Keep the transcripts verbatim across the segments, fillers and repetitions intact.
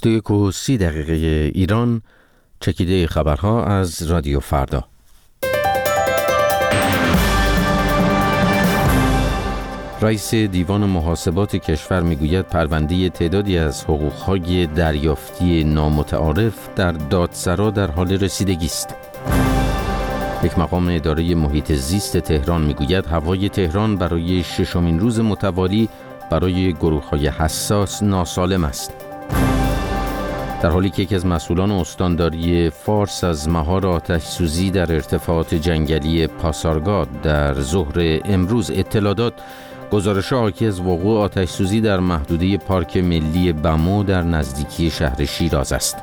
بیست و یک و سی دقیقه ایران. چکیده خبرها از رادیو فردا. رئیس دیوان محاسبات کشور میگوید پرونده تعدادی از حقوق‌های دریافتی نامتعارف در دادسرا در حال رسیدگی است. یک مقام اداره محیط زیست تهران میگوید هوای تهران برای ششمین روز متوالی برای گروه‌های حساس ناسالم است. در حالی که یکی از مسئولان استانداری فارس از مهار آتش سوزی در ارتفاعات جنگلی پاسارگاد در ظهر امروز اطلاع داد، گزارش حاکی از وقوع آتش سوزی در محدوده پارک ملی بمو در نزدیکی شهر شیراز است.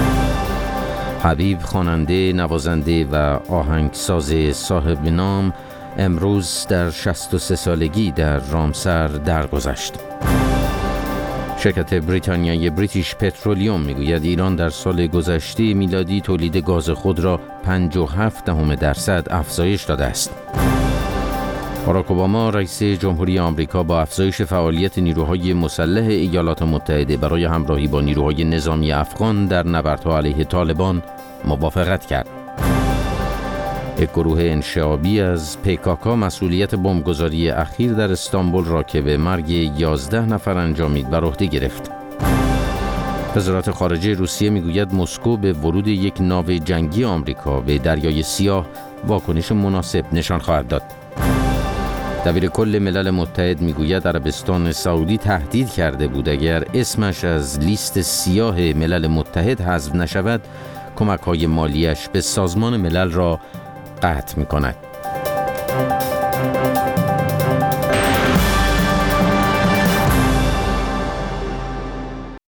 حبیب خواننده، نوازنده و آهنگساز صاحب نام امروز در شصت و سه سالگی در رامسر درگذشت. شرکت بریتانیایی بریتیش پترولیوم میگوید ایران در سال گذشته میلادی تولید گاز خود را پنج و هفت دهم درصد افزایش داده است. باراک اوباما رئیس جمهوری آمریکا با افزایش فعالیت نیروهای مسلح ایالات متحده برای همراهی با نیروهای نظامی افغان در نبردها علیه طالبان موافقت کرد. یک گروه انشعابی از پیکاکا مسئولیت بمبگذاری اخیر در استانبول را که به مرگ یازده نفر انجامید بر عهده گرفت. وزارت خارجه روسیه میگوید مسکو به ورود یک ناو جنگی آمریکا به دریای سیاه واکنش مناسب نشان خواهد داد. دبیر کل ملل متحد میگوید عربستان سعودی تهدید کرده بود اگر اسمش از لیست سیاه ملل متحد حذف نشود کمک‌های مالیش به سازمان ملل را قطع می‌کند.